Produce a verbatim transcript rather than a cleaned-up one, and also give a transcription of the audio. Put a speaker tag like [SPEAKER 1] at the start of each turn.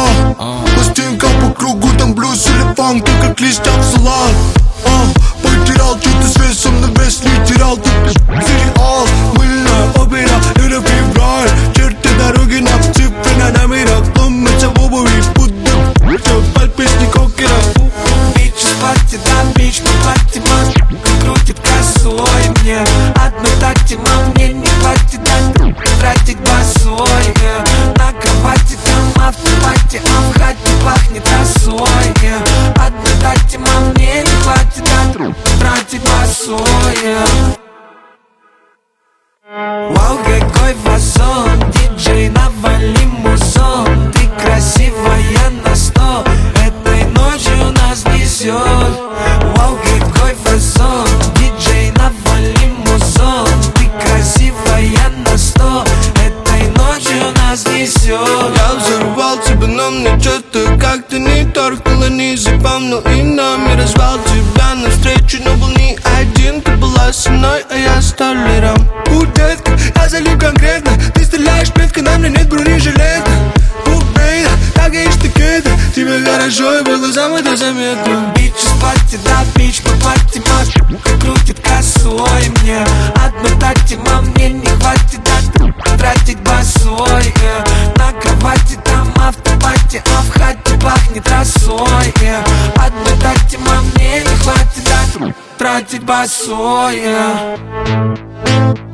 [SPEAKER 1] а. Пластинка по кругу, там блюз или фанк, ты как листья в салат, а. Потерял что-то с весом, на вес не терял, ты сериал. Мыльная опера, это февраль. Черты дороги на цифры на номерах. Ломятся в обуви, будто под песни кокера.
[SPEAKER 2] Бич в парте, да, бич по парте, мам. Крутит косой мне. Одной такти, мам, мне не хватит, да, тратить босой. На кровати, там автопати, а в хате пахнет росой. Одной такти, мам, мне не хватит, да, тратить босой. Вау, какой фасон, диджей, навали музон. Ты красивая на сто, этой ночью нас несет. Вау, какой фасон, диджей, навали музон. Ты красивая на сто, этой ночью нас несет.
[SPEAKER 1] Я взорвал тебя, но мне что-то как-то не торкало, не запомнил и номер. Звал тебя навстречу, но был не один. Ты была со мной, а я столером. У, детка, я залип конкретно. Ты стреляешь метко, на мне нет бронежилета. У, бейда, как я штукета. Тебе хорошо и было самое-то заметно.
[SPEAKER 2] Бич в парте, да, бич по парте, мам. Крутит косой мне. Одной такти, мам, мне не хватит, да, тратить босой. На кровати, там автопати, а в хате пахнет росой. Одной такти, мам, мне не хватит, да, тратить босой.